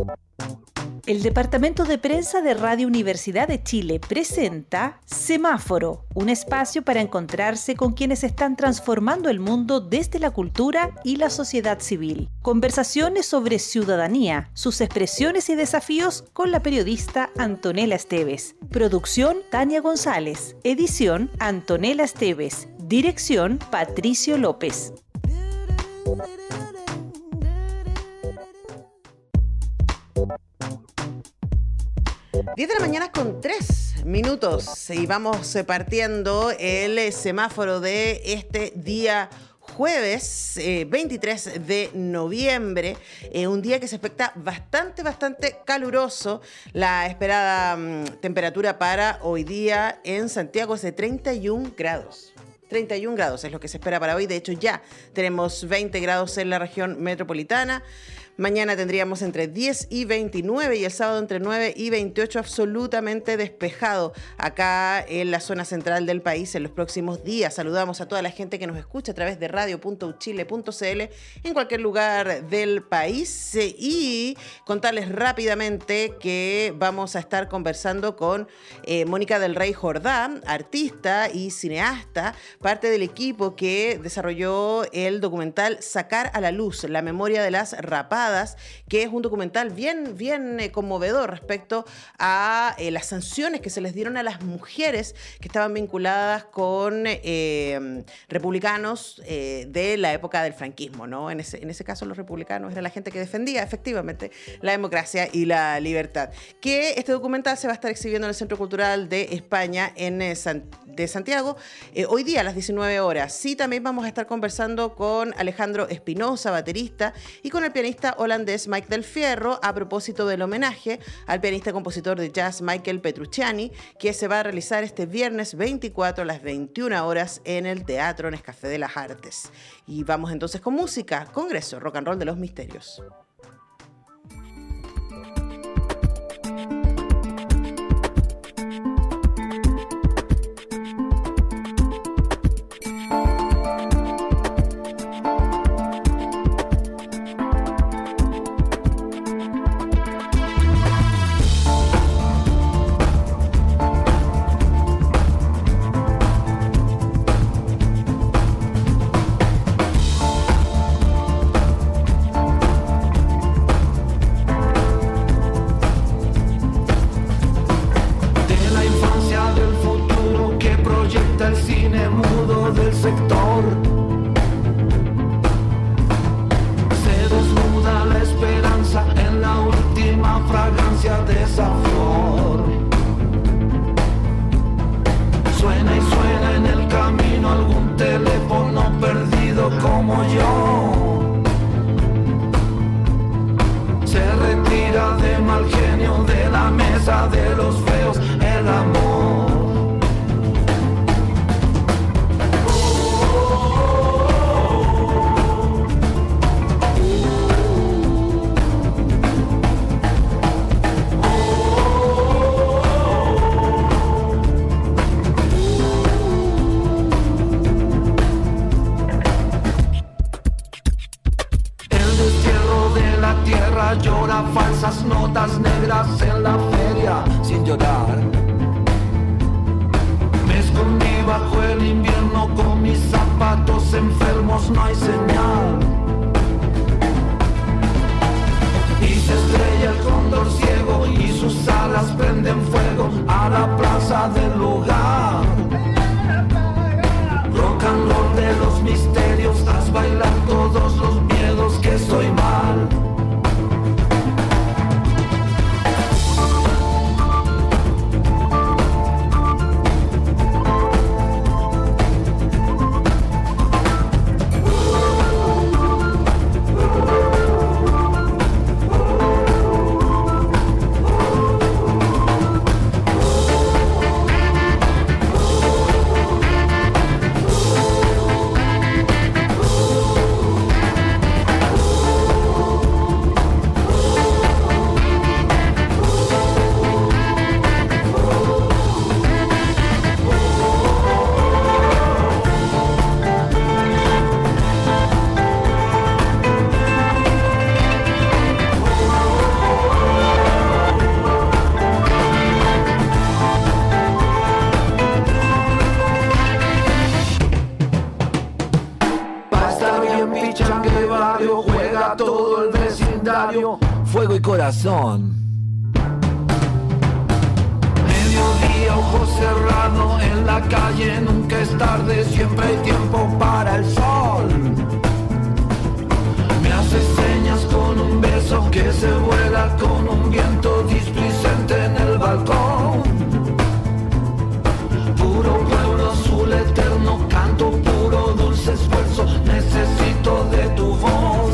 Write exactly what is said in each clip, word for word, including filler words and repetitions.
El Departamento de Prensa de Radio Universidad de Chile presenta Semáforo, un espacio para encontrarse con quienes están transformando el mundo desde la cultura y la sociedad civil. Conversaciones sobre ciudadanía, sus expresiones y desafíos con la periodista Antonella Esteves. Producción Tania González. Edición Antonella Esteves. Dirección Patricio López. diez de la mañana con tres minutos y vamos partiendo el semáforo de este día jueves eh, veintitrés de noviembre, eh, un día que se expecta bastante, bastante caluroso. La esperada um, temperatura para hoy día en Santiago es de treinta y un grados. treinta y un grados es lo que se espera para hoy. De hecho, ya tenemos veinte grados en la región metropolitana. Mañana tendríamos entre diez y veintinueve y el sábado entre nueve y veintiocho, absolutamente despejado acá en la zona central del país en los próximos días. Saludamos a toda la gente que nos escucha a través de radio punto u chile punto c l en cualquier lugar del país y contarles rápidamente que vamos a estar conversando con eh, Mónica del Rey Jordá, artista y cineasta, parte del equipo que desarrolló el documental Sacar a la Luz, la memoria de las rapadas, que es un documental bien, bien eh, conmovedor respecto a eh, las sanciones que se les dieron a las mujeres que estaban vinculadas con eh, republicanos eh, de la época del franquismo, ¿no? En ese, en ese caso los republicanos era la gente que defendía efectivamente la democracia y la libertad. Que este documental se va a estar exhibiendo en el Centro Cultural de España en eh, San, de Santiago eh, hoy día a las diecinueve horas. Sí, también vamos a estar conversando con Alejandro Espinosa, baterista, y con el pianista holandés Mike Del Fierro a propósito del homenaje al pianista compositor de jazz Michael Petrucciani, que se va a realizar este viernes veinticuatro a las veintiuna horas en el Teatro Nescafé de las Artes. Y vamos entonces con música, Congreso Rock and Roll de los Misterios. para todo el vecindario, fuego y corazón. Mediodía, ojos cerrados en la calle, nunca es tarde, siempre hay tiempo para el sol. Me hace señas con un beso que se vuela con un viento displicente en el balcón. Puro pueblo azul eterno, canto puro, dulce esfuerzo, necesito de tu voz.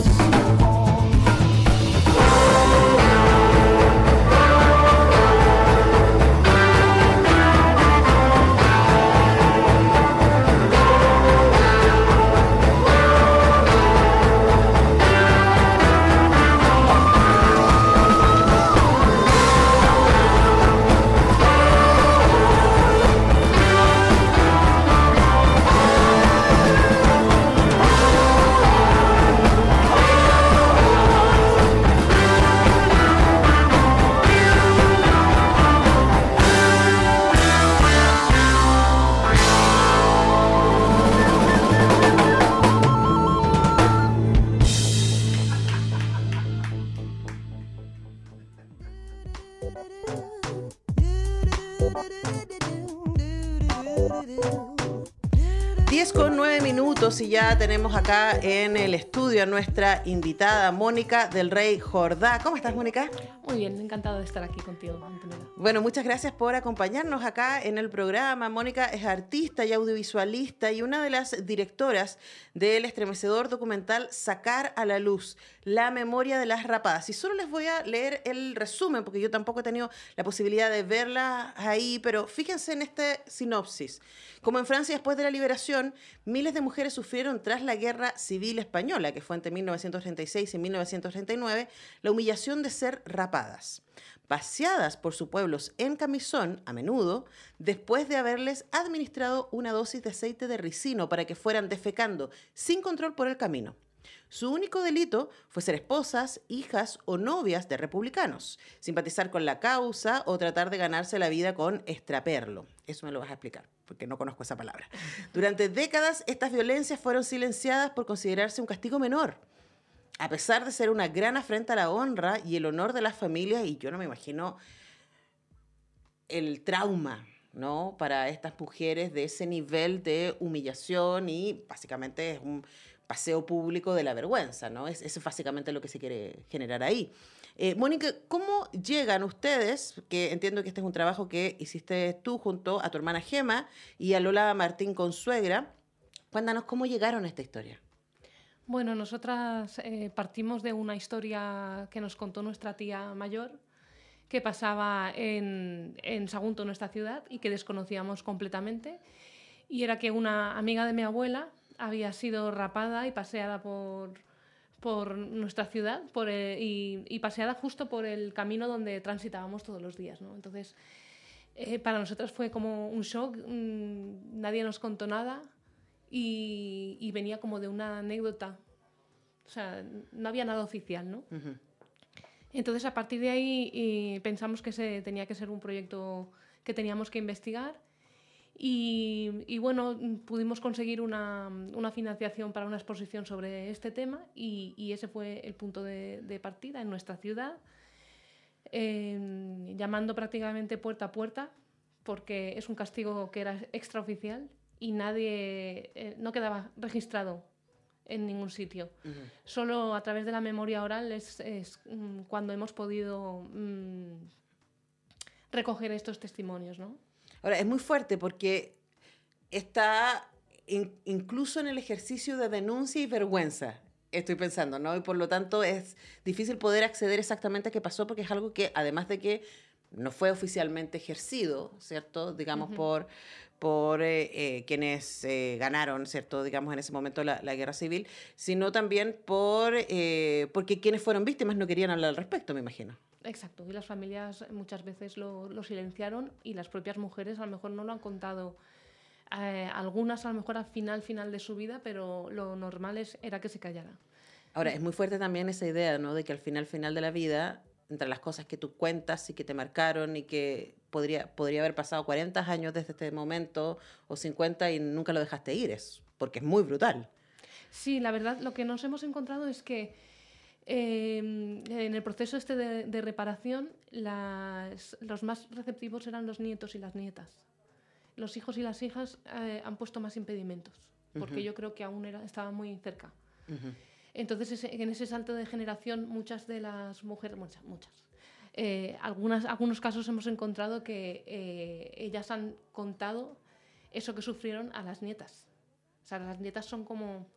diez con nueve minutos y ya tenemos acá en el estudio a nuestra invitada Mónica del Rey Jordá. ¿Cómo estás, Mónica? Muy bien, encantada de estar aquí contigo, Antonella. Bueno, muchas gracias por acompañarnos acá en el programa. Mónica es artista y audiovisualista y una de las directoras del estremecedor documental Sacar a la Luz, la memoria de las rapadas. Y solo les voy a leer el resumen, porque yo tampoco he tenido la posibilidad de verla ahí, pero fíjense en este sinopsis. Como en Francia después de la liberación, miles de mujeres sufrieron tras la Guerra Civil Española, que fue entre mil novecientos treinta y seis y mil novecientos treinta y nueve, la humillación de ser rapadas, paseadas por sus pueblos en camisón, a menudo, después de haberles administrado una dosis de aceite de ricino para que fueran defecando sin control por el camino. Su único delito fue ser esposas, hijas o novias de republicanos, simpatizar con la causa o tratar de ganarse la vida con extraperlo. Eso me lo vas a explicar, porque no conozco esa palabra. Durante décadas, estas violencias fueron silenciadas por considerarse un castigo menor, a pesar de ser una gran afrenta a la honra y el honor de las familias, y yo no me imagino el trauma, ¿no?, para estas mujeres de ese nivel de humillación, y básicamente es un paseo público de la vergüenza, ¿no? Es, eso es básicamente lo que se quiere generar ahí. Eh, Mónica, ¿cómo llegan ustedes? Que entiendo que este es un trabajo que hiciste tú junto a tu hermana Gema y a Lola Martín Consuegra. Cuéntanos cómo llegaron a esta historia. Bueno, nosotras eh, partimos de una historia que nos contó nuestra tía mayor, que pasaba en, en Sagunto, nuestra ciudad, y que desconocíamos completamente. Y era que una amiga de mi abuela había sido rapada y paseada por, por nuestra ciudad por el, y, y paseada justo por el camino donde transitábamos todos los días, ¿no? Entonces, eh, para nosotras fue como un shock, mmm, nadie nos contó nada y, y venía como de una anécdota. O sea, no había nada oficial, ¿no? Uh-huh. Entonces, a partir de ahí y pensamos que se, tenía que ser un proyecto que teníamos que investigar. Y, y bueno, pudimos conseguir una, una financiación para una exposición sobre este tema y, y ese fue el punto de, de partida en nuestra ciudad, eh, llamando prácticamente puerta a puerta, porque es un castigo que era extraoficial y nadie, eh, no quedaba registrado en ningún sitio. Uh-huh. Solo a través de la memoria oral es, es um, cuando hemos podido um, recoger estos testimonios, ¿no? Ahora, es muy fuerte porque está in, incluso en el ejercicio de denuncia y vergüenza, estoy pensando, ¿no? Y por lo tanto es difícil poder acceder exactamente a qué pasó, porque es algo que, además de que no fue oficialmente ejercido, ¿cierto? Digamos, uh-huh. por, por eh, eh, quienes eh, ganaron, ¿cierto? Digamos, en ese momento la, la guerra civil, sino también por eh, porque quienes fueron víctimas no querían hablar al respecto, me imagino. Exacto, y las familias muchas veces lo, lo silenciaron y las propias mujeres a lo mejor no lo han contado, eh, algunas a lo mejor al final, final de su vida, pero lo normal es, era que se callara. Ahora, es muy fuerte también esa idea, ¿no?, de que al final, final de la vida, entre las cosas que tú cuentas y que te marcaron y que podría, podría haber pasado cuarenta años desde este momento o cincuenta y nunca lo dejaste ir, es porque es muy brutal. Sí, la verdad, lo que nos hemos encontrado es que Eh, en el proceso este de, de reparación, las, los más receptivos eran los nietos y las nietas. Los hijos y las hijas eh, han puesto más impedimentos, porque uh-huh. yo creo que aún era, estaban muy cerca. Uh-huh. Entonces, ese, en ese salto de generación, muchas de las mujeres, muchas, muchas, eh, algunas, algunos casos hemos encontrado que eh, ellas han contado eso que sufrieron a las nietas. O sea, las nietas son como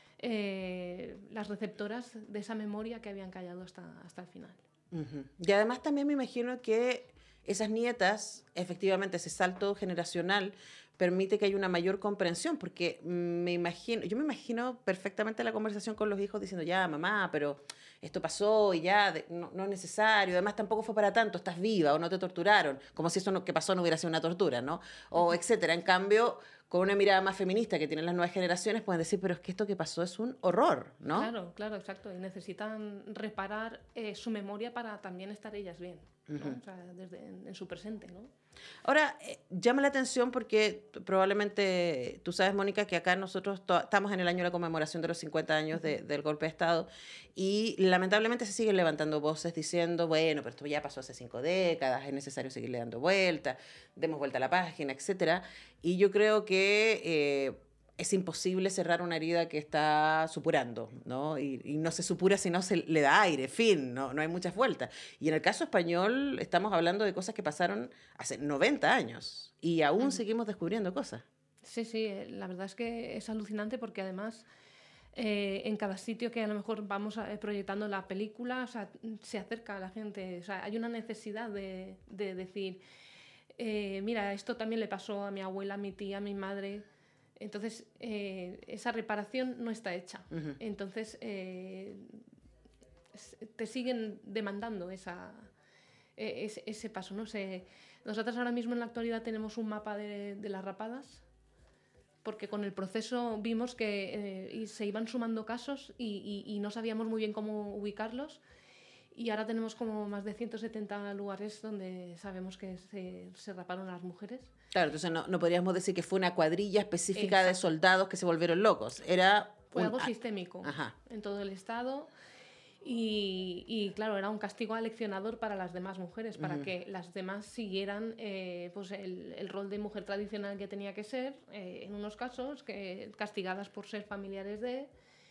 eh, las receptoras de esa memoria que habían callado hasta, hasta el final. Uh-huh. Y además también me imagino que esas nietas, efectivamente, ese salto generacional permite que haya una mayor comprensión, porque me imagino, yo me imagino perfectamente la conversación con los hijos diciendo, ya, mamá, pero esto pasó y ya, de, no, no es necesario, además tampoco fue para tanto, estás viva o no te torturaron, como si eso no, que pasó no hubiera sido una tortura, ¿no? O etcétera. En cambio, con una mirada más feminista que tienen las nuevas generaciones, pueden decir, pero es que esto que pasó es un horror, ¿no? Claro, claro, exacto, y necesitan reparar eh, su memoria para también estar ellas bien, ¿no? Uh-huh. O sea, desde en, en su presente, ¿no? Ahora, eh, llama la atención porque probablemente tú sabes, Mónica, que acá nosotros to- estamos en el año de la conmemoración de los cincuenta años de, del golpe de Estado y lamentablemente se siguen levantando voces diciendo, bueno, pero esto ya pasó hace cinco décadas, es necesario seguirle dando vuelta, demos vuelta a la página, etcétera. Y yo creo que eh, es imposible cerrar una herida que está supurando, ¿no? Y, y no se supura si no se le da aire, fin, no, no hay muchas vueltas. Y en el caso español estamos hablando de cosas que pasaron hace noventa años y aún uh-huh. seguimos descubriendo cosas. Sí, sí, la verdad es que es alucinante porque además eh, en cada sitio que a lo mejor vamos a, proyectando la película, o sea, se acerca a la gente, o sea, hay una necesidad de, de decir, eh, mira, esto también le pasó a mi abuela, a mi tía, a mi madre. Entonces, eh, esa reparación no está hecha. Uh-huh. Entonces, eh, te siguen demandando esa, ese, ese paso, ¿no? Se, nosotros ahora mismo en la actualidad tenemos un mapa de, de las rapadas, porque con el proceso vimos que eh, se iban sumando casos y, y, y no sabíamos muy bien cómo ubicarlos. Y ahora tenemos como más de ciento setenta lugares donde sabemos que se, se raparon a las mujeres. Claro, entonces no, no podríamos decir que fue una cuadrilla específica Exacto. de soldados que se volvieron locos. Era fue un... algo sistémico Ajá. en todo el Estado. Y, y claro, era un castigo aleccionador para las demás mujeres, para uh-huh. que las demás siguieran eh, pues el, el rol de mujer tradicional que tenía que ser, eh, en unos casos, que castigadas por ser familiares de...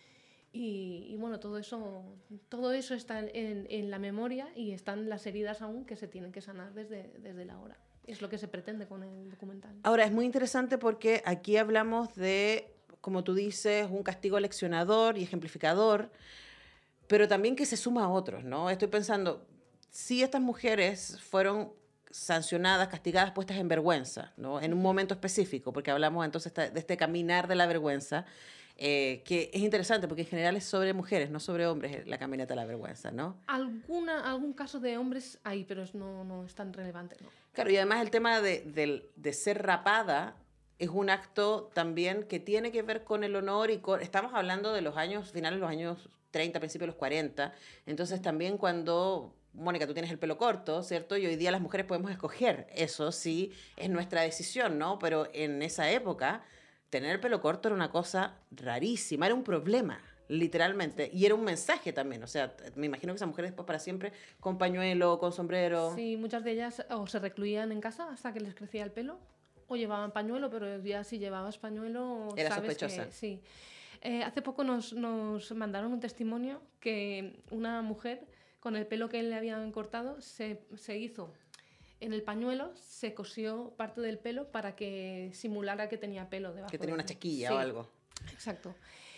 Y, y bueno, todo eso, todo eso está en, en la memoria y están las heridas aún que se tienen que sanar desde, desde la hora. Es lo que se pretende con el documental. Ahora, es muy interesante porque aquí hablamos de, como tú dices, un castigo leccionador y ejemplificador, pero también que se suma a otros, ¿no? Estoy pensando, si estas mujeres fueron sancionadas, castigadas, puestas en vergüenza, ¿no? En un momento específico, porque hablamos entonces de este caminar de la vergüenza, Eh, que es interesante porque en general es sobre mujeres, no sobre hombres, la caminata de la vergüenza, ¿no? Alguna, algún caso de hombres hay, pero es, no, no es tan relevante, ¿no? Claro, y además el tema de, de, de ser rapada es un acto también que tiene que ver con el honor y con... Estamos hablando de los años, finales de los años treinta, principios de los cuarenta, entonces también cuando... Mónica, tú tienes el pelo corto, ¿cierto? Y hoy día las mujeres podemos escoger eso, sí, es nuestra decisión, ¿no? Pero en esa época... tener el pelo corto era una cosa rarísima, era un problema, literalmente. Y era un mensaje también, o sea, me imagino que esas mujeres después para siempre con pañuelo, con sombrero. Sí, muchas de ellas o se recluían en casa hasta que les crecía el pelo, o llevaban pañuelo, pero ya si llevabas pañuelo... Era sabes sospechosa. Que, sí. Eh, hace poco nos, nos mandaron un testimonio que una mujer con el pelo que le habían cortado se, se hizo... En el pañuelo se cosió parte del pelo para que simulara que tenía pelo debajo. Que tenía una chasquilla sí, o algo. Exacto.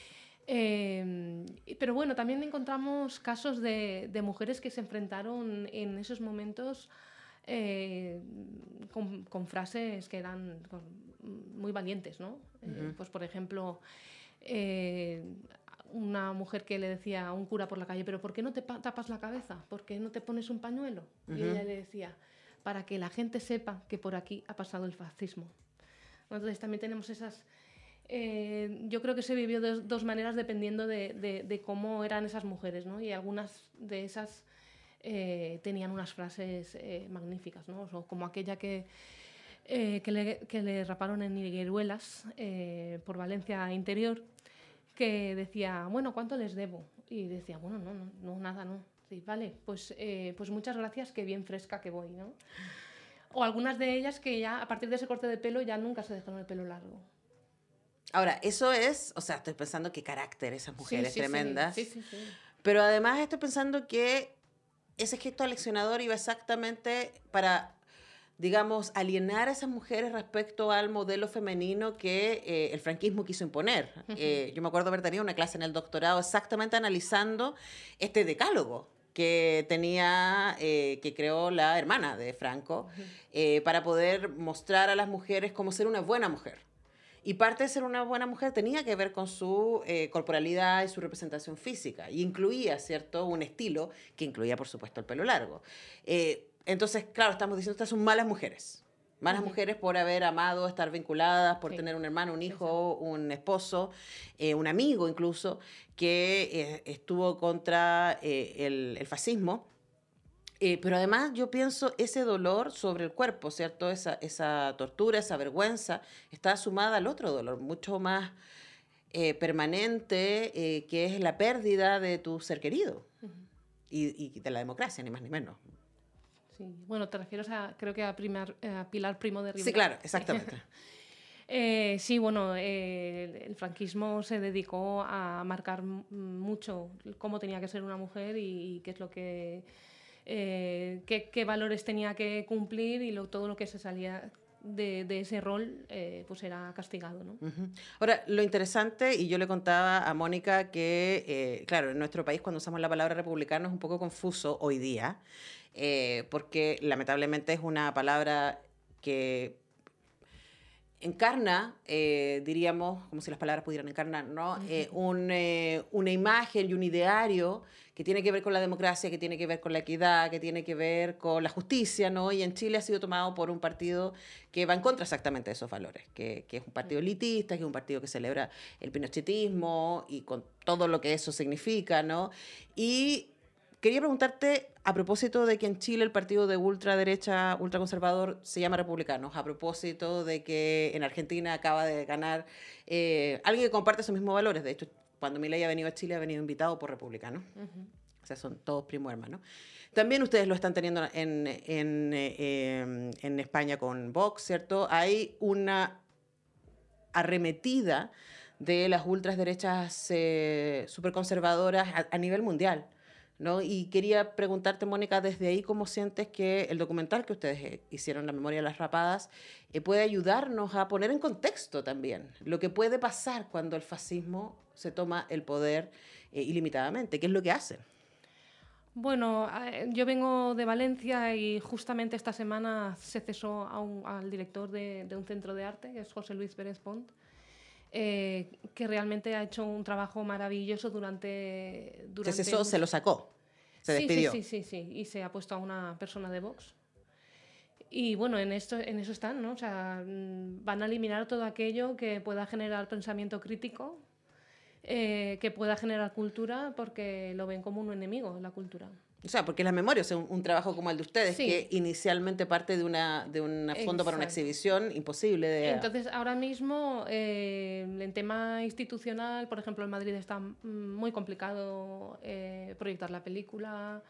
Eh, pero bueno, también encontramos casos de, de mujeres que se enfrentaron en esos momentos eh, con, con frases que eran muy valientes, ¿no? Uh-huh. Eh, pues por ejemplo, eh, una mujer que le decía a un cura por la calle, pero ¿por qué no te tapas la cabeza? ¿Por qué no te pones un pañuelo? Uh-huh. Y ella le decía... para que la gente sepa que por aquí ha pasado el fascismo. Entonces también tenemos esas... Eh, yo creo que se vivió de dos maneras dependiendo de, de, de cómo eran esas mujeres, ¿no? Y algunas de esas eh, tenían unas frases eh, magníficas, ¿no? O como aquella que, eh, que, le, que le raparon en Higueruelas, eh, por Valencia Interior, que decía, bueno, ¿cuánto les debo? Y decía, bueno, no, no, no nada, no. Sí, vale, pues, eh, pues muchas gracias, que bien fresca que voy, ¿no? O algunas de ellas que ya, a partir de ese corte de pelo, ya nunca se dejaron el pelo largo. Ahora, eso es, o sea, estoy pensando qué carácter esas mujeres sí, sí, tremendas. Sí, sí, sí, sí. Pero además estoy pensando que ese gesto aleccionador iba exactamente para, digamos, alienar a esas mujeres respecto al modelo femenino que eh, el franquismo quiso imponer. Uh-huh. Eh, yo me acuerdo haber tenido una clase en el doctorado exactamente analizando este decálogo que tenía, eh, que creó la hermana de Franco, uh-huh. eh, para poder mostrar a las mujeres cómo ser una buena mujer. Y parte de ser una buena mujer tenía que ver con su eh, corporalidad y su representación física. Y incluía, ¿cierto?, un estilo que incluía, por supuesto, el pelo largo. Eh, entonces, claro, estamos diciendo que estas son malas mujeres. Malas uh-huh. mujeres por haber amado, estar vinculadas, por sí. tener un hermano, un hijo, sí, sí. un esposo, eh, un amigo incluso, que eh, estuvo contra eh, el, el fascismo. Eh, pero además yo pienso ese dolor sobre el cuerpo, ¿cierto? Esa, esa tortura, esa vergüenza, está sumada al otro dolor, mucho más eh, permanente, eh, que es la pérdida de tu ser querido. Uh-huh. y, y de la democracia, ni más ni menos. Sí. Bueno, te refieres a, creo que a, primar, a Pilar Primo de Rivera. Sí, claro, exactamente. Eh, sí, bueno, eh, el franquismo se dedicó a marcar mucho cómo tenía que ser una mujer y, y qué es lo que... Eh, qué, qué valores tenía que cumplir y lo, todo lo que se salía de, de ese rol eh, pues era castigado, ¿no? Uh-huh. Ahora, lo interesante, y yo le contaba a Mónica que, eh, claro, en nuestro país cuando usamos la palabra republicano es un poco confuso hoy día, eh, porque lamentablemente es una palabra que encarna, eh, diríamos, como si las palabras pudieran encarnar, ¿no? Uh-huh. eh, un, eh, una imagen y un ideario que tiene que ver con la democracia, que tiene que ver con la equidad, que tiene que ver con la justicia, ¿no? Y en Chile ha sido tomado por un partido que va en contra exactamente de esos valores, que, que es un partido elitista, que es un partido que celebra el pinochetismo y con todo lo que eso significa, ¿no? Y quería preguntarte, a propósito de que en Chile el partido de ultraderecha, ultraconservador, se llama Republicanos, a propósito de que en Argentina acaba de ganar eh, alguien que comparte esos mismos valores. De hecho, cuando Milei ha venido a Chile, ha venido invitado por republicanos. Uh-huh. O sea, son todos primo hermanos. También ustedes lo están teniendo en, en, eh, en España con Vox, ¿cierto? Hay una arremetida de las ultraderechas eh, superconservadoras a, a nivel mundial, ¿no? Y quería preguntarte, Mónica, desde ahí, ¿cómo sientes que el documental que ustedes hicieron, La memoria de las rapadas, eh, puede ayudarnos a poner en contexto también lo que puede pasar cuando el fascismo se toma el poder eh, ilimitadamente? ¿Qué es lo que hacen? Bueno, yo vengo de Valencia y justamente esta semana se cesó a un, al director de, de un centro de arte, que es José Luis Pérez Pont, eh, que realmente ha hecho un trabajo maravilloso durante... durante ¿Se cesó? ¿Se lo sacó? ¿Se despidió? Sí, sí, sí, sí, sí, y se ha puesto a una persona de Vox. Y bueno, en, esto, en eso están, ¿no? O sea, van a eliminar todo aquello que pueda generar pensamiento crítico, eh, que pueda generar cultura, porque lo ven como un enemigo, la cultura. O sea, porque las memorias es un, un trabajo como el de ustedes, sí, que inicialmente parte de una de un fondo Exacto. para una exhibición imposible de... Entonces, ahora mismo, eh, en tema institucional, por ejemplo, en Madrid está muy complicado eh, proyectar la película.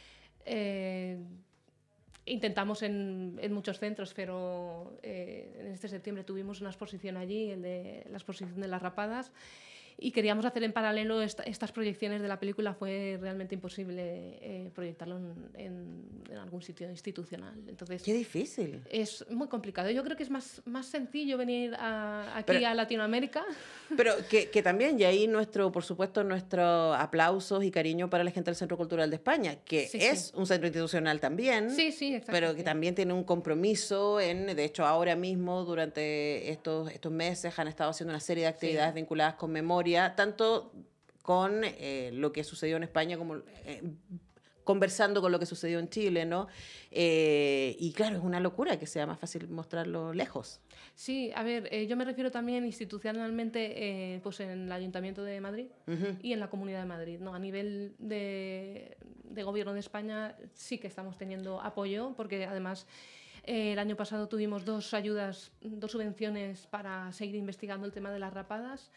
Eh, intentamos en, en muchos centros, pero eh, en este septiembre tuvimos una exposición allí, el de la exposición de las rapadas, y queríamos hacer en paralelo esta, estas proyecciones de la película. Fue realmente imposible eh, proyectarlo en, en, en algún sitio institucional. Entonces, ¡qué difícil! Es muy complicado. Yo creo que es más, más sencillo venir a, aquí pero, a Latinoamérica. Pero que, que también, y ahí nuestro, por supuesto, nuestros aplausos y cariño para la gente del Centro Cultural de España, que sí, es sí. un centro institucional también, sí, sí, exacto, pero que sí. también tiene un compromiso en, de hecho, ahora mismo, durante estos, estos meses, han estado haciendo una serie de actividades sí. vinculadas con memoria, tanto con eh, lo que sucedió en España como eh, conversando con lo que sucedió en Chile, ¿no? Eh, y claro, es una locura que sea más fácil mostrarlo lejos. Sí, a ver, eh, yo me refiero también institucionalmente eh, pues en el Ayuntamiento de Madrid uh-huh. y en la Comunidad de Madrid, ¿no? A nivel de, de Gobierno de España sí que estamos teniendo apoyo, porque además eh, el año pasado tuvimos dos ayudas, dos subvenciones para seguir investigando el tema de las rapadas.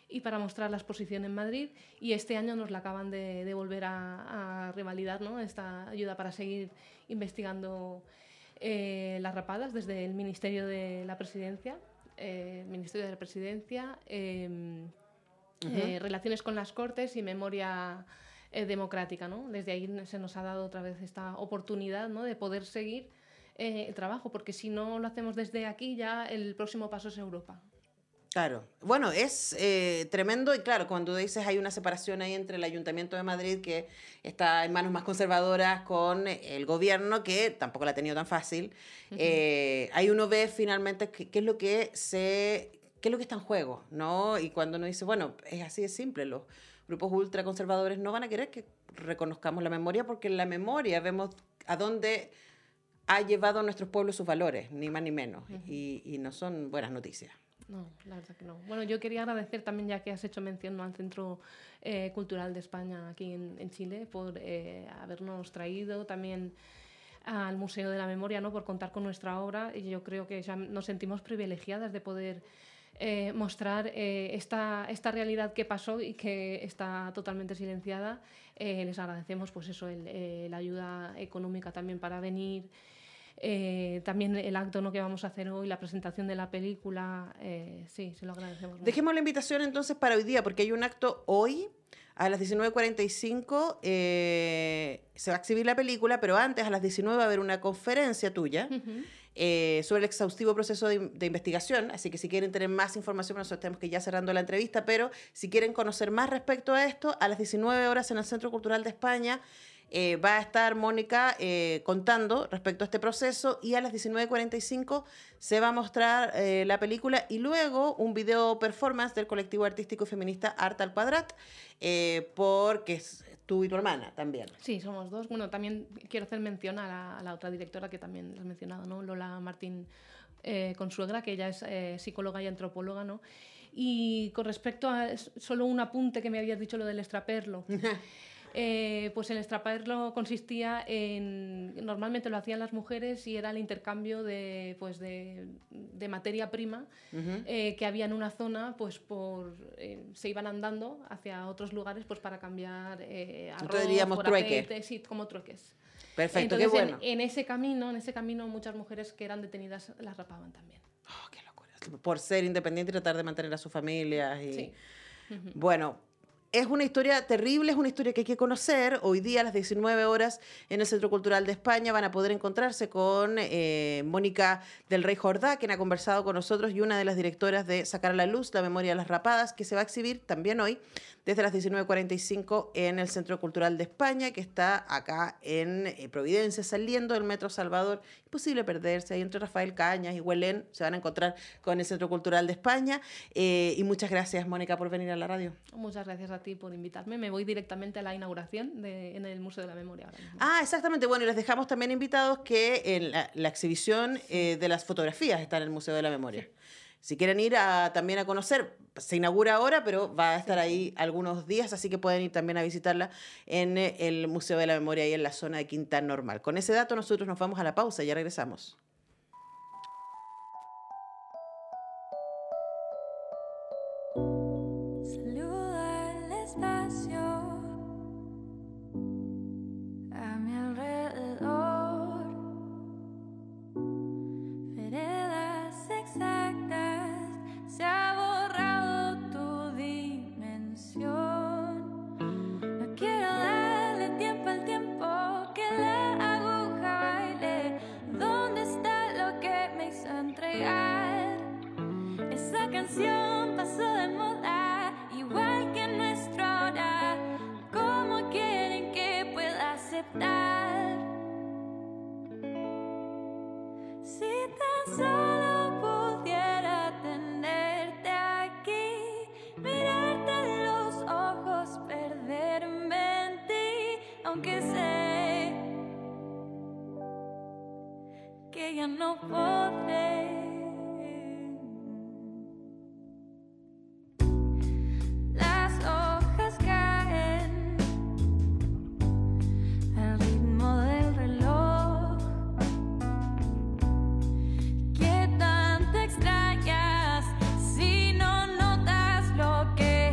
y para mostrar la exposición en Madrid, y este año nos la acaban de, de volver a, a revalidar, ¿no? Esta ayuda para seguir investigando eh, las rapadas desde el Ministerio de la Presidencia, eh, Ministerio de la Presidencia, eh, uh-huh. eh, Relaciones con las Cortes y Memoria eh, Democrática, ¿no? Desde ahí se nos ha dado otra vez esta oportunidad, ¿no? De poder seguir eh, el trabajo, porque si no lo hacemos desde aquí, ya el próximo paso es Europa. Claro. Bueno, es eh, tremendo y claro, cuando dices hay una separación ahí entre el Ayuntamiento de Madrid, que está en manos más conservadoras, con el gobierno, que tampoco la ha tenido tan fácil, uh-huh. eh, ahí uno ve finalmente qué, qué es lo que se, qué es lo que está en juego, ¿no? Y cuando uno dice, bueno, es así de simple, los grupos ultraconservadores no van a querer que reconozcamos la memoria, porque en la memoria vemos a dónde ha llevado a nuestros pueblos sus valores, ni más ni menos, uh-huh. y, y no son buenas noticias. No, la verdad que no. Bueno, yo quería agradecer también, ya que has hecho mención, ¿no?, al Centro eh, Cultural de España aquí en, en Chile, por eh, habernos traído, también al Museo de la Memoria, ¿no?, por contar con nuestra obra, y yo creo que ya nos sentimos privilegiadas de poder eh, mostrar eh, esta, esta realidad que pasó y que está totalmente silenciada. Eh, les agradecemos, pues eso, el, eh, la ayuda económica también para venir. Eh, también el acto, ¿no?, que vamos a hacer hoy, la presentación de la película, eh, sí, se lo agradecemos mucho. Dejemos la invitación entonces para hoy día, porque hay un acto hoy a las diecinueve cuarenta y cinco, eh, se va a exhibir la película, pero antes a las diecinueve va a haber una conferencia tuya uh-huh. eh, sobre el exhaustivo proceso de, de investigación, así que si quieren tener más información, nosotros tenemos que ya cerrando la entrevista, pero si quieren conocer más respecto a esto, a las diecinueve horas en el Centro Cultural de España, Eh, va a estar Mónica eh, contando respecto a este proceso, y a las diecinueve cuarenta y cinco se va a mostrar eh, la película y luego un video performance del colectivo artístico y feminista Art al Quadrat, eh, porque es tú y tu hermana también. Sí, somos dos. Bueno, también quiero hacer mención a la, a la otra directora que también has mencionado, ¿no?, Lola Martín eh, Consuegra, que ella es eh, psicóloga y antropóloga, ¿no? Y con respecto a solo un apunte que me habías dicho, lo del extraperlo. Eh, pues el extraperlo consistía en, normalmente lo hacían las mujeres, y era el intercambio de, pues de, de materia prima uh-huh. eh, que había en una zona, pues por eh, se iban andando hacia otros lugares, pues para cambiar eh, arroz, entonces diríamos por trueque. aceite, sí, como trueques. Perfecto, entonces, qué bueno. En, en ese camino, en ese camino muchas mujeres que eran detenidas las rapaban también. Oh, qué locura. Por ser independiente y tratar de mantener a sus familias y sí. uh-huh. Bueno. Es una historia terrible, es una historia que hay que conocer. Hoy día a las diecinueve horas en el Centro Cultural de España van a poder encontrarse con eh, Mónica del Rey Jordá, quien ha conversado con nosotros, y una de las directoras de Sacar a la Luz la Memoria de las Rapadas, que se va a exhibir también hoy desde las diecinueve cuarenta y cinco en el Centro Cultural de España, que está acá en eh, Providencia, saliendo del Metro Salvador. Imposible perderse, ahí entre Rafael Cañas y Huelén se van a encontrar con el Centro Cultural de España. Eh, y muchas gracias, Mónica, por venir a la radio. Muchas gracias a ti por invitarme. Me voy directamente a la inauguración de, en el Museo de la Memoria ahora mismo. Ah, exactamente. Bueno, y les dejamos también invitados que en la, la exhibición eh, de las fotografías está en el Museo de la Memoria. Sí. Si quieren ir a, también a conocer, se inaugura ahora, pero va a estar ahí algunos días, así que pueden ir también a visitarla en el Museo de la Memoria, ahí en la zona de Quinta Normal. Con ese dato nosotros nos vamos a la pausa y ya regresamos. No podré. Las hojas caen al ritmo del reloj. ¿Qué tanto extrañas si no notas lo que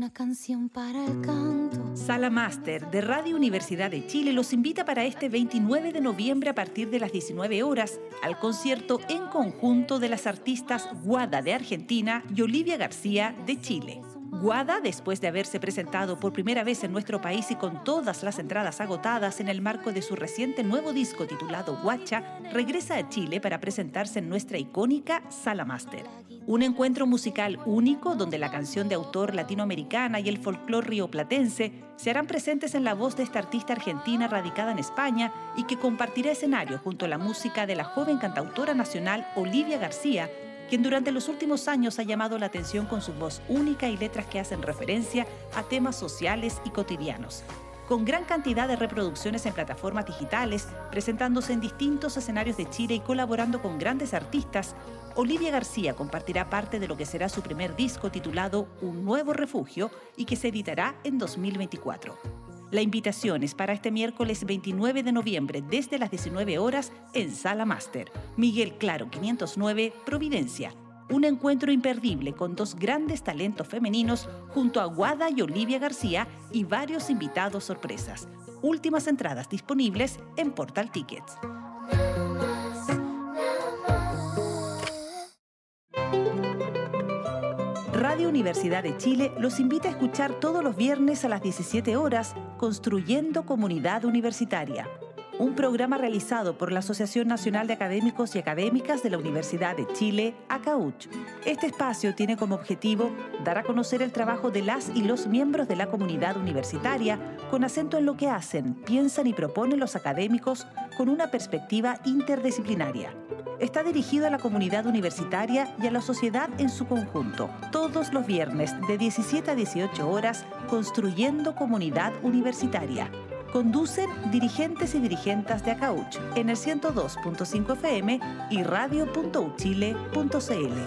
una canción para el canto. Sala Máster de Radio Universidad de Chile los invita para este veintinueve de noviembre a partir de las diecinueve horas al concierto en conjunto de las artistas Guada de Argentina y Olivia García de Chile. Guada, después de haberse presentado por primera vez en nuestro país y con todas las entradas agotadas en el marco de su reciente nuevo disco titulado Guacha, regresa a Chile para presentarse en nuestra icónica Sala Máster. Un encuentro musical único donde la canción de autor latinoamericana y el folclore rioplatense se harán presentes en la voz de esta artista argentina radicada en España y que compartirá escenario junto a la música de la joven cantautora nacional Olivia García, quien durante los últimos años ha llamado la atención con su voz única y letras que hacen referencia a temas sociales y cotidianos. Con gran cantidad de reproducciones en plataformas digitales, presentándose en distintos escenarios de Chile y colaborando con grandes artistas, Olivia García compartirá parte de lo que será su primer disco titulado Un Nuevo Refugio y que se editará en dos mil veinticuatro. La invitación es para este miércoles veintinueve de noviembre desde las diecinueve horas en Sala Máster, Miguel Claro quinientos nueve, Providencia. Un encuentro imperdible con dos grandes talentos femeninos junto a Guada y Olivia García y varios invitados sorpresas. Últimas entradas disponibles en Portal Tickets. Radio Universidad de Chile los invita a escuchar todos los viernes a las diecisiete horas Construyendo Comunidad Universitaria, un programa realizado por la Asociación Nacional de Académicos y Académicas de la Universidad de Chile, ACAUCH. Este espacio tiene como objetivo dar a conocer el trabajo de las y los miembros de la comunidad universitaria con acento en lo que hacen, piensan y proponen los académicos con una perspectiva interdisciplinaria. Está dirigido a la comunidad universitaria y a la sociedad en su conjunto. Todos los viernes de diecisiete a dieciocho horas, Construyendo Comunidad Universitaria. Conducen dirigentes y dirigentas de ACAUCH en el ciento dos punto cinco F M y radio punto u chile punto c l.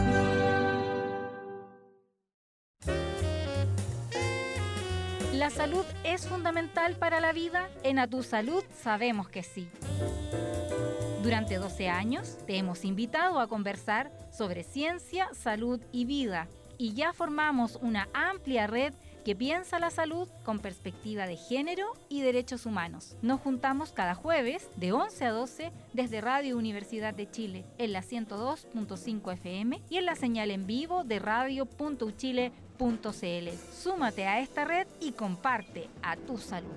¿La salud es fundamental para la vida? En A Tu Salud sabemos que sí. Durante doce años te hemos invitado a conversar sobre ciencia, salud y vida y ya formamos una amplia red que piensa la salud con perspectiva de género y derechos humanos. Nos juntamos cada jueves de once a doce desde Radio Universidad de Chile en la ciento dos punto cinco F M y en la señal en vivo de radio punto u chile punto c l. Súmate a esta red y comparte A Tu Salud.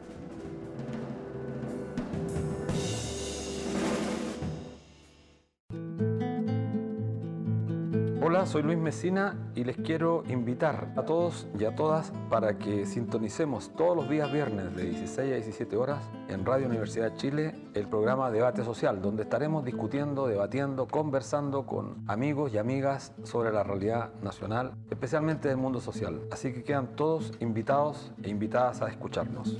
Hola, soy Luis Mesina y les quiero invitar a todos y a todas para que sintonicemos todos los días viernes de dieciséis a diecisiete horas en Radio Universidad de Chile el programa Debate Social, donde estaremos discutiendo, debatiendo, conversando con amigos y amigas sobre la realidad nacional, especialmente del mundo social. Así que quedan todos invitados e invitadas a escucharnos.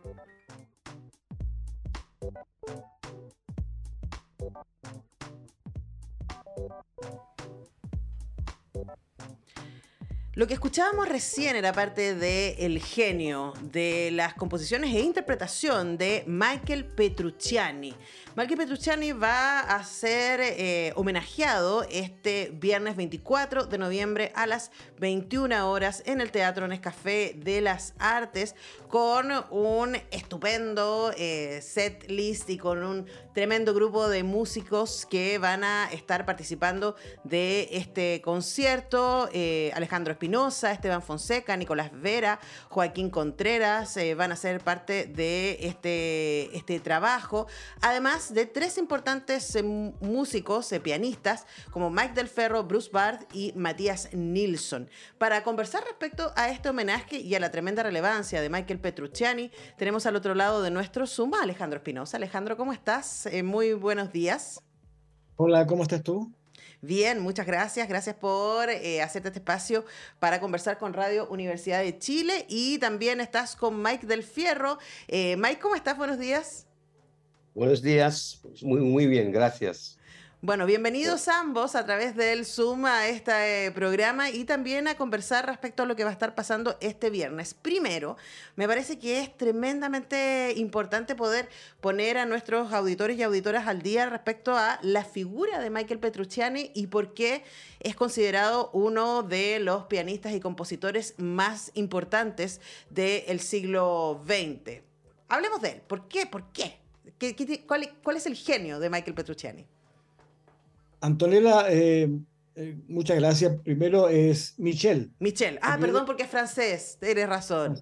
Lo que escuchábamos recién era parte del genio de las composiciones e interpretación de Michael Petrucciani. Michael Petrucciani va a ser eh, homenajeado este viernes veinticuatro de noviembre a las veintiuna horas en el Teatro Nescafé de las Artes, con un estupendo eh, set list y con un tremendo grupo de músicos que van a estar participando de este concierto. Eh, Alejandro Espinosa, Esteban Fonseca, Nicolás Vera, Joaquín Contreras eh, van a ser parte de este, este trabajo, además de tres importantes eh, músicos, eh, pianistas, como Mike Del Ferro, Bruce Barth y Matías Nilsson. Para conversar respecto a este homenaje y a la tremenda relevancia de Michael Petrucciani, tenemos al otro lado de nuestro Zoom a Alejandro Espinosa. Alejandro, ¿cómo estás? Eh, muy buenos días. Hola, ¿cómo estás tú? Bien, muchas gracias. Gracias por eh, hacerte este espacio para conversar con Radio Universidad de Chile. Y también estás con Mike Del Fierro. Eh, Mike, ¿cómo estás? Buenos días. Buenos días. Muy, muy bien, gracias. Bueno, bienvenidos ambos a través del Zoom a este eh, programa y también a conversar respecto a lo que va a estar pasando este viernes. Primero, me parece que es tremendamente importante poder poner a nuestros auditores y auditoras al día respecto a la figura de Michael Petrucciani y por qué es considerado uno de los pianistas y compositores más importantes del siglo veinte. Hablemos de él. ¿Por qué? ¿Por qué? ¿Qué, qué cuál, ¿Cuál es el genio de Michael Petrucciani? Antonella, eh, eh, muchas gracias. Primero es Michel. Michel. Ah, Primero, perdón, porque es francés. Tienes razón.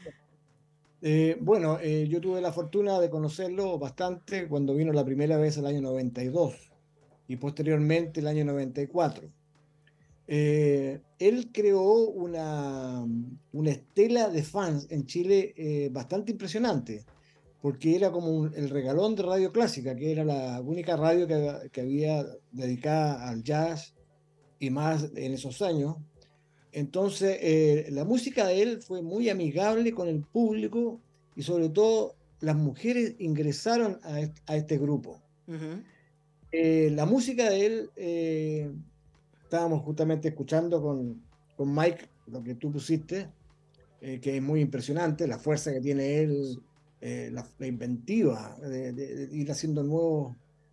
Eh, bueno, eh, yo tuve la fortuna de conocerlo bastante cuando vino la primera vez el año noventa y dos y posteriormente el año noventa y cuatro. Eh, él creó una, una estela de fans en Chile eh, bastante impresionante, porque era como un, el regalón de Radio Clásica, que era la única radio que, que había dedicada al jazz y más en esos años. Entonces, eh, la música de él fue muy amigable con el público y sobre todo las mujeres ingresaron a este, a este grupo. Uh-huh. Eh, la música de él, eh, estábamos justamente escuchando con, con Mike, lo que tú pusiste, eh, que es muy impresionante, la fuerza que tiene él, Eh, la, la inventiva de, de, de ir haciendo nuevos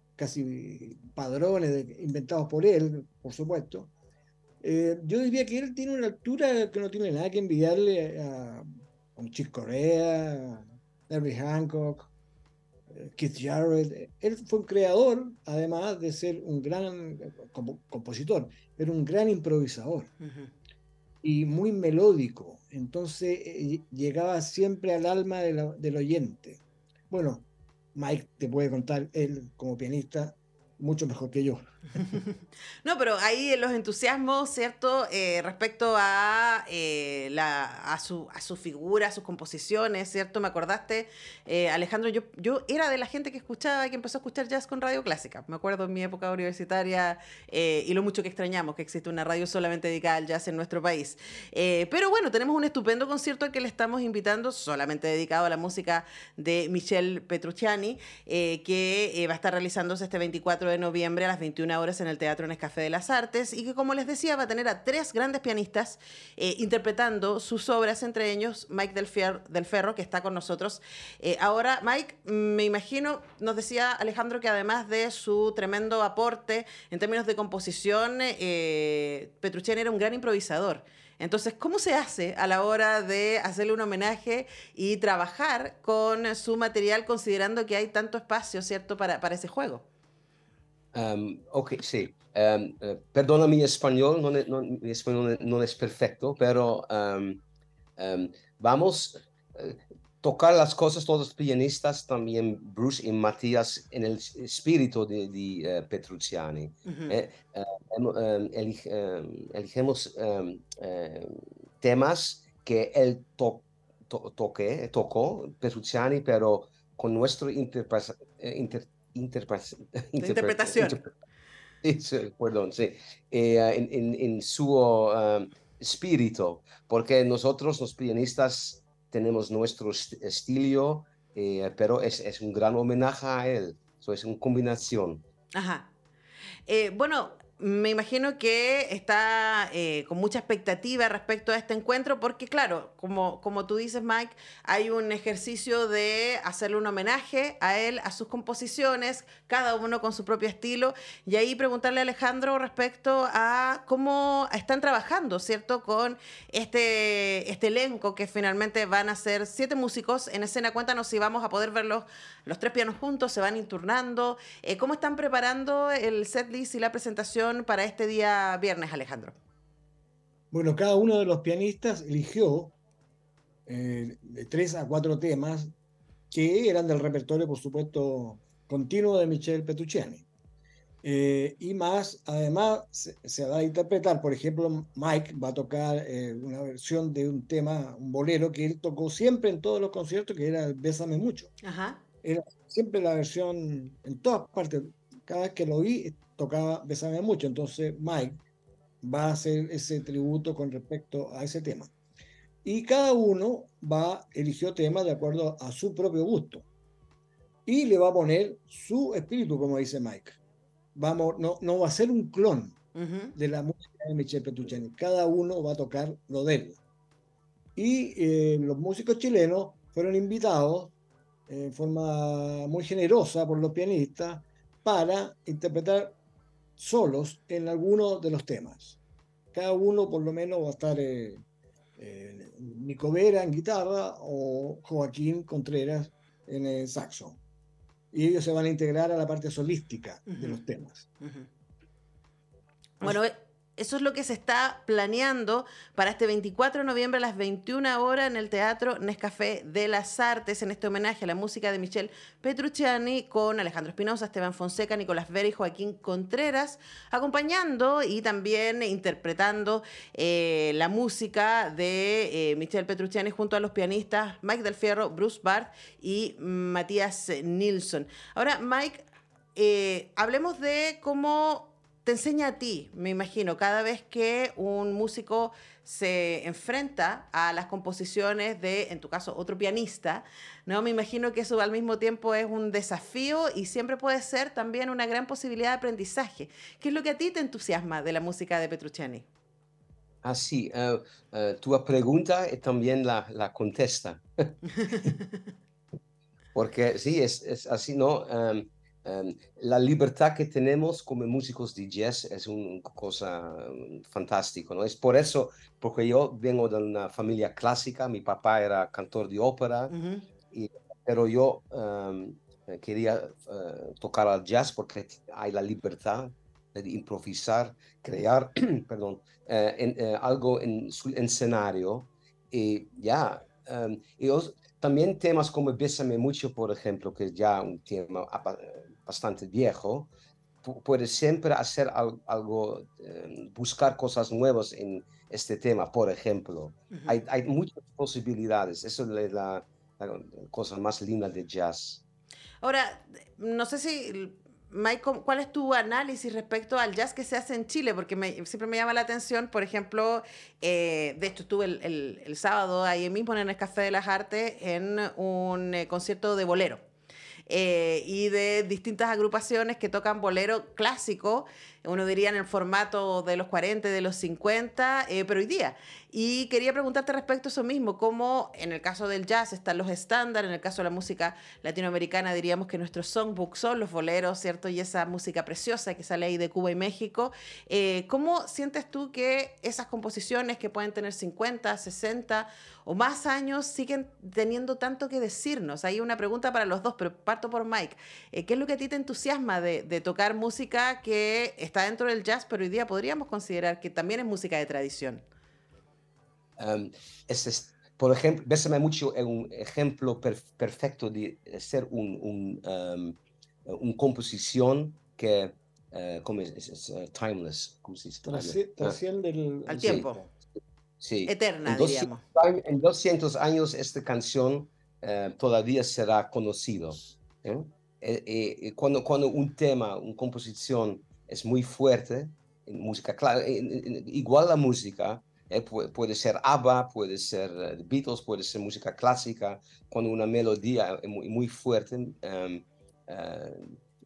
casi padrones de, inventados por él, por supuesto. Eh, yo diría que él tiene una altura que no tiene nada que envidiarle a, a un Chick Corea, a Herbie Hancock, eh, Keith Jarrett. Él fue un creador, además de ser un gran comp compositor, pero un gran improvisador. Uh-huh. Y muy melódico, entonces eh, llegaba siempre al alma de la, del oyente. Bueno, Mike te puede contar, él como pianista, mucho mejor que yo. No, pero ahí los entusiasmos, ¿cierto? Eh, respecto a, eh, la, a, su, a su figura, a sus composiciones, ¿cierto? Me acordaste, eh, Alejandro, yo, yo era de la gente que escuchaba, que empezó a escuchar jazz con Radio Clásica. Me acuerdo en mi época universitaria eh, y lo mucho que extrañamos que existe una radio solamente dedicada al jazz en nuestro país. Eh, pero bueno, tenemos un estupendo concierto al que le estamos invitando, solamente dedicado a la música de Michel Petrucciani, eh, que eh, va a estar realizándose este veinticuatro de noviembre a las veintiuna horas en el Teatro Nescafé de las Artes y que, como les decía, va a tener a tres grandes pianistas eh, interpretando sus obras, entre ellos Mike Del, Fier, Del Ferro, que está con nosotros. Eh, ahora, Mike, me imagino, nos decía Alejandro que además de su tremendo aporte en términos de composición, eh, Petrucciani era un gran improvisador. Entonces, ¿cómo se hace a la hora de hacerle un homenaje y trabajar con su material considerando que hay tanto espacio, ¿cierto?, para, para ese juego? Um, ok, sí. Um, uh, perdona mi español, no, no, mi español no es perfecto, pero um, um, vamos a uh, tocar las cosas, todos los pianistas, también Bruce y Matías, en el espíritu de, de uh, Petrucciani. Uh-huh. eh, uh, um, elige, um, elegimos um, uh, temas que él to, to, toque, tocó, Petrucciani, pero con nuestro interpretación. Inter, Interpre interpretación. Interpre sí, perdón, sí. Eh, en, en, en su uh, espíritu, porque nosotros los pianistas tenemos nuestro est- estilo, eh, pero es, es un gran homenaje a él. So, es una combinación. Ajá. Eh, bueno, me imagino que está eh, con mucha expectativa respecto a este encuentro, porque claro, como, como tú dices, Mike, hay un ejercicio de hacerle un homenaje a él, a sus composiciones, cada uno con su propio estilo, y ahí preguntarle a Alejandro respecto a cómo están trabajando, ¿cierto?, con este, este elenco que finalmente van a ser siete músicos en escena. Cuéntanos si vamos a poder verlos los tres pianos juntos, se van a ir turnando, eh, ¿cómo están preparando el setlist y la presentación para este día viernes, Alejandro? Bueno, cada uno de los pianistas eligió eh, de tres a cuatro temas que eran del repertorio, por supuesto, continuo de Michel Petrucciani. Eh, y más, además, se, se va a interpretar, por ejemplo, Mike va a tocar eh, una versión de un tema, un bolero que él tocó siempre en todos los conciertos, que era el Bésame Mucho. Ajá. Era siempre la versión en todas partes. Cada vez que lo oí, tocaba Bésame Mucho. Entonces, Mike va a hacer ese tributo con respecto a ese tema. Y cada uno va, eligió temas de acuerdo a su propio gusto. Y le va a poner su espíritu, como dice Mike. Vamos, no, no va a ser un clon uh-huh. de la música de Michel Petrucciani. Cada uno va a tocar lo de él. Y eh, los músicos chilenos fueron invitados eh, en forma muy generosa por los pianistas para interpretar solos en algunos de los temas. Cada uno por lo menos va a estar eh, eh, Nico Vera en guitarra o Joaquín Contreras en el saxo. Y ellos se van a integrar a la parte solística uh-huh. de los temas. Uh-huh. Bueno, eso es lo que se está planeando para este veinticuatro de noviembre a las veintiuna horas en el Teatro Nescafé de las Artes, en este homenaje a la música de Michel Petrucciani, con Alejandro Espinosa, Esteban Fonseca, Nicolás Vera y Joaquín Contreras, acompañando y también interpretando eh, la música de eh, Michel Petrucciani junto a los pianistas Mike Del Fierro, Bruce Barth y Matías Nilsson. Ahora, Mike, eh, hablemos de cómo te enseña a ti, me imagino, cada vez que un músico se enfrenta a las composiciones de, en tu caso, otro pianista, ¿no? Me imagino que eso al mismo tiempo es un desafío y siempre puede ser también una gran posibilidad de aprendizaje. ¿Qué es lo que a ti te entusiasma de la música de Petrucciani? Ah, sí, uh, uh, tu pregunta y también la, la contesta. Porque sí, es, es así, ¿no? Um, Um, la libertad que tenemos como músicos de jazz es una cosa um, fantástica, ¿no? Es por eso, porque yo vengo de una familia clásica, mi papá era cantor de ópera, uh-huh. y, pero yo um, quería uh, tocar al jazz porque hay la libertad de improvisar, crear, perdón, uh, en, uh, algo en su escenario, y ya, yeah, um, y os, también temas como Bésame Mucho, por ejemplo, que es ya un tema bastante viejo, puedes siempre hacer algo, eh, buscar cosas nuevas en este tema, por ejemplo. Uh-huh. Hay, hay muchas posibilidades, eso es la, la cosa más linda de jazz. Ahora, no sé si, Mike, ¿cuál es tu análisis respecto al jazz que se hace en Chile? Porque me, siempre me llama la atención, por ejemplo, eh, de hecho estuve el, el, el sábado ahí mismo en el Café de las Artes en un eh, concierto de bolero. Eh, y de distintas agrupaciones que tocan bolero clásico, uno diría en el formato de los cuarenta, de los cincuenta, eh, pero hoy día. Y quería preguntarte respecto a eso mismo, cómo en el caso del jazz están los estándares, en el caso de la música latinoamericana diríamos que nuestros songbooks son los boleros, ¿cierto? Y esa música preciosa que sale ahí de Cuba y México. Eh, ¿Cómo sientes tú que esas composiciones que pueden tener cincuenta, sesenta o más años siguen teniendo tanto que decirnos? Hay una pregunta para los dos, pero parto por Mike. Eh, ¿Qué es lo que a ti te entusiasma de, de tocar música que está dentro del jazz, pero hoy día podríamos considerar que también es música de tradición? Um, es, es, por ejemplo, Bésame Mucho es un ejemplo per, perfecto de ser un, un, um, una composición que uh, ¿cómo es? Es, es uh, timeless. ¿Cómo se dice? Trasciende el, al tiempo. Sí. Eterna, en doscientos, diríamos. En doscientos años esta canción uh, todavía será conocido. ¿eh? Eh, eh, cuando, cuando un tema, una composición es muy fuerte, en música, claro, en, en, igual la música, Eh, pu- puede ser ABBA, puede ser eh, The Beatles, puede ser música clásica, cuando una melodía es muy, muy fuerte. um, eh,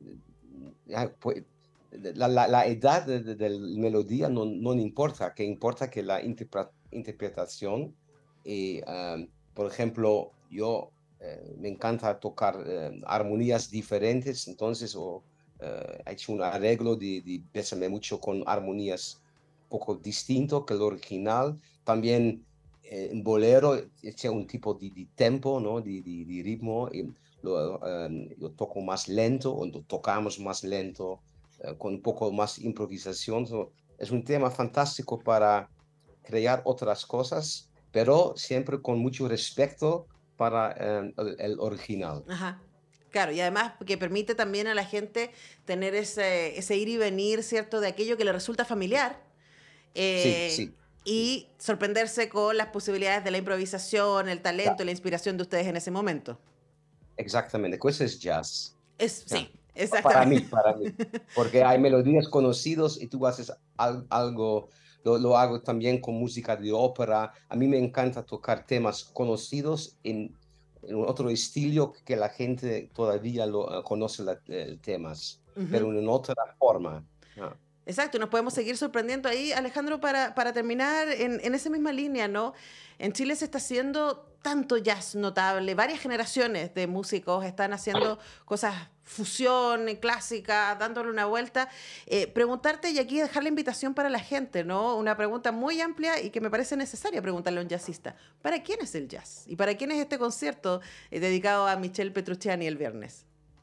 ya, pues, la, la, la edad de, de, de la melodía no, no importa, que importa que la interpre- interpretación. Y, um, por ejemplo, yo eh, me encanta tocar eh, armonías diferentes, entonces o, eh, he hecho un arreglo de, de Bésame Mucho con armonías un poco distinto que el original. También eh, en bolero he un tipo de, de tempo, ¿no? de, de, de ritmo, y lo, um, lo toco más lento, o lo tocamos más lento, uh, con un poco más improvisación. So, es un tema fantástico para crear otras cosas, pero siempre con mucho respeto para um, el, el original. Ajá. Claro, y además que permite también a la gente tener ese, ese ir y venir, ¿cierto? De aquello que le resulta familiar. Eh, Sí, sí. Y sorprenderse con las posibilidades de la improvisación, el talento Ya. y la inspiración de ustedes en ese momento. Exactamente, eso es jazz. Es, Ya. sí, exactamente. Para mí, para mí. Porque hay melodías conocidas y tú haces al, algo, lo, lo hago también con música de ópera. A mí me encanta tocar temas conocidos en, en otro estilo que la gente todavía lo, uh, conoce la, eh, temas, Uh-huh. pero en otra forma. Ya. Exacto, y nos podemos seguir sorprendiendo ahí, Alejandro, para, para terminar en, en esa misma línea, ¿no? En Chile se está haciendo tanto jazz notable, varias generaciones de músicos están haciendo cosas fusión, clásica, dándole una vuelta. Eh, preguntarte y aquí dejar la invitación para la gente, ¿no? Una pregunta muy amplia y que me parece necesaria preguntarle a un jazzista. ¿Para quién es el jazz? ¿Y para quién es este concierto eh, dedicado a Michel Petrucciani el viernes?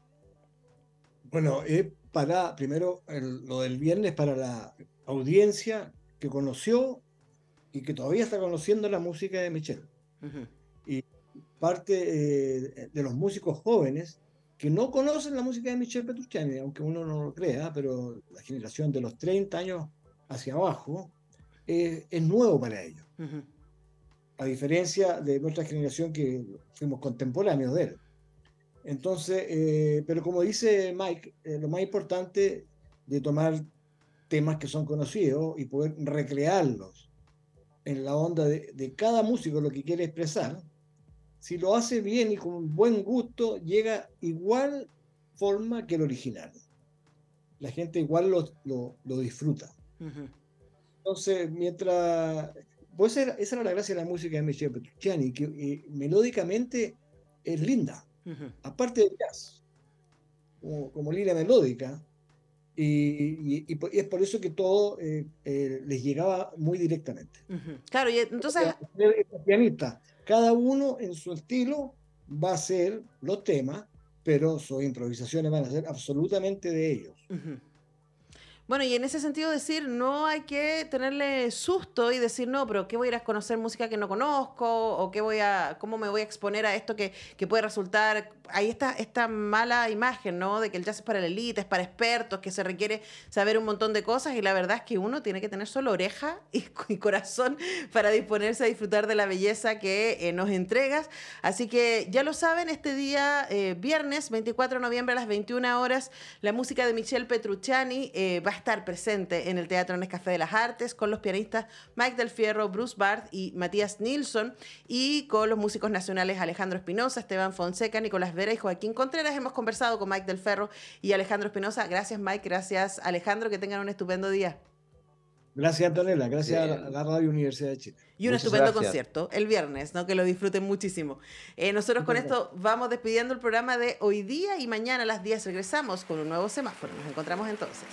Bueno, es para, primero, el- lo del viernes para la audiencia que conoció y que todavía está conociendo la música de Michel. Uh-huh. Y parte eh, de los músicos jóvenes que no conocen la música de Michel Petrucciani, aunque uno no lo crea, pero la generación de los treinta años hacia abajo eh, es nuevo para ellos. Uh-huh. A diferencia de nuestra generación que fuimos contemporáneos de él. Entonces, eh, pero como dice Mike, eh, lo más importante de tomar temas que son conocidos y poder recrearlos en la onda de, de cada músico lo que quiere expresar, si lo hace bien y con buen gusto, llega igual forma que el original. La gente igual lo, lo, lo disfruta. Uh-huh. Entonces, mientras... Pues esa, esa era la gracia de la música de Michel Petrucciani, que eh, melódicamente es linda. Uh-huh. Aparte de jazz, como, como línea melódica, y, y, y es por eso que todo eh, eh, les llegaba muy directamente. Uh-huh. Claro, y entonces... Los pianistas, cada uno en su estilo va a hacer los temas, pero sus improvisaciones van a ser absolutamente de ellos. Uh-huh. Bueno, y en ese sentido decir, no hay que tenerle susto y decir, no, pero ¿qué voy a ir a conocer música que no conozco? ¿O qué voy a, cómo me voy a exponer a esto que, que puede resultar? Hay esta, esta mala imagen, ¿no? De que el jazz es para la élite, es para expertos, que se requiere saber un montón de cosas, y la verdad es que uno tiene que tener solo oreja y, y corazón para disponerse a disfrutar de la belleza que eh, nos entregas. Así que ya lo saben, este día, eh, viernes veinticuatro de noviembre a las veintiuna horas, la música de Michel Petrucciani eh, va a estar presente en el Teatro Nescafé de las Artes con los pianistas Mike Del Fierro, Bruce Barth y Matías Nilsson, y con los músicos nacionales Alejandro Espinosa, Esteban Fonseca, Nicolás Vera y Joaquín Contreras. Hemos conversado con Mike Del Fierro y Alejandro Espinosa. Gracias, Mike. Gracias, Alejandro. Que tengan un estupendo día. Gracias, Antonella. Gracias a la, a la Radio Universidad de Chile. Y un Muchas estupendo gracias. concierto el viernes, ¿no? Que lo disfruten muchísimo. Eh, nosotros con esto vamos despidiendo el programa de hoy día, y mañana a las diez regresamos con un nuevo semáforo. Nos encontramos entonces.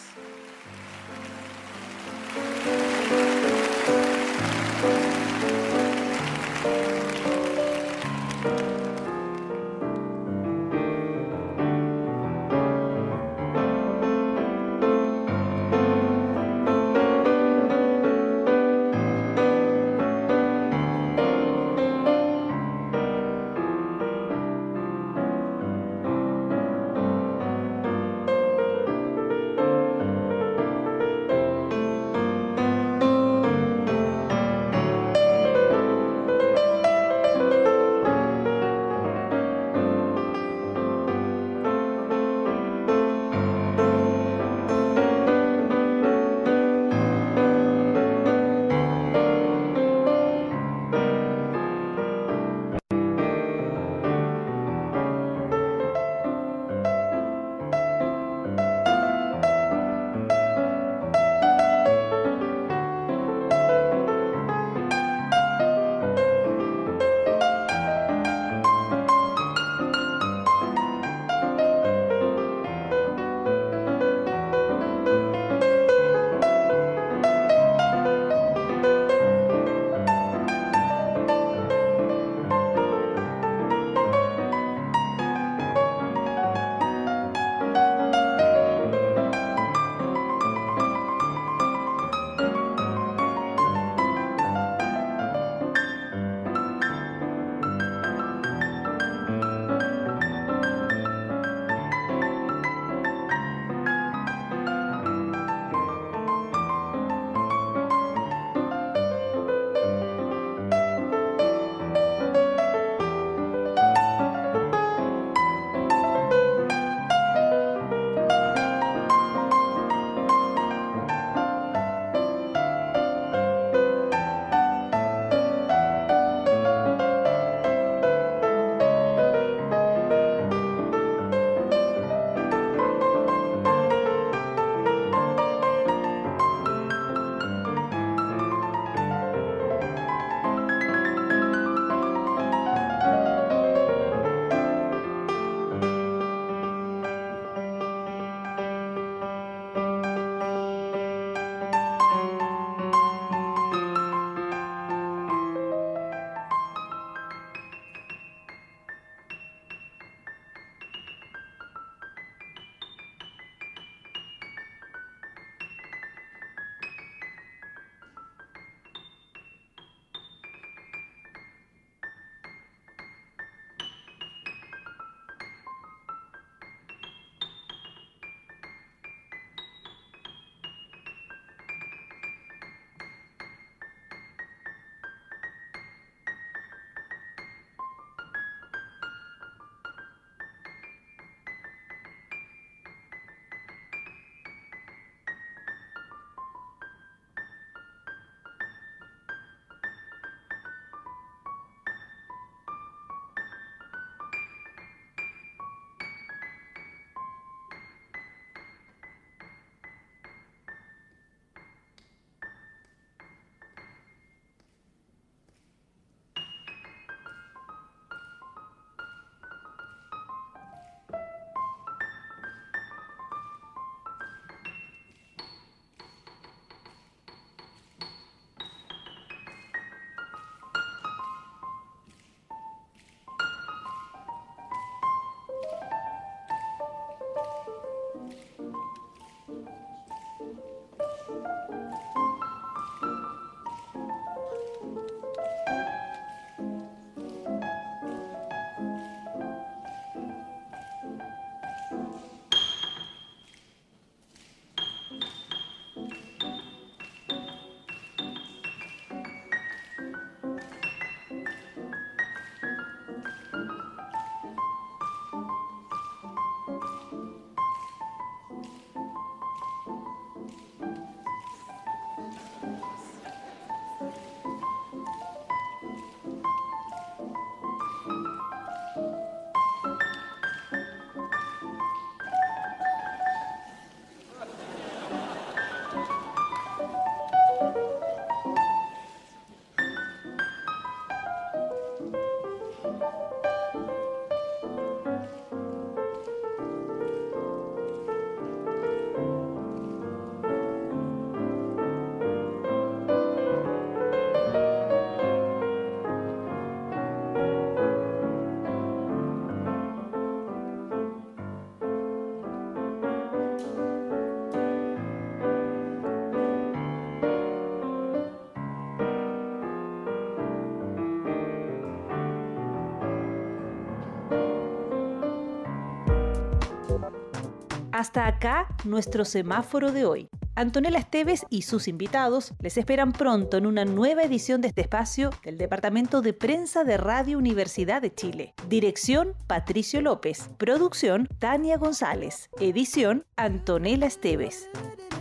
Hasta acá nuestro semáforo de hoy. Antonella Esteves y sus invitados les esperan pronto en una nueva edición de este espacio del Departamento de Prensa de Radio Universidad de Chile. Dirección, Patricio López. Producción, Tania González. Edición, Antonella Esteves.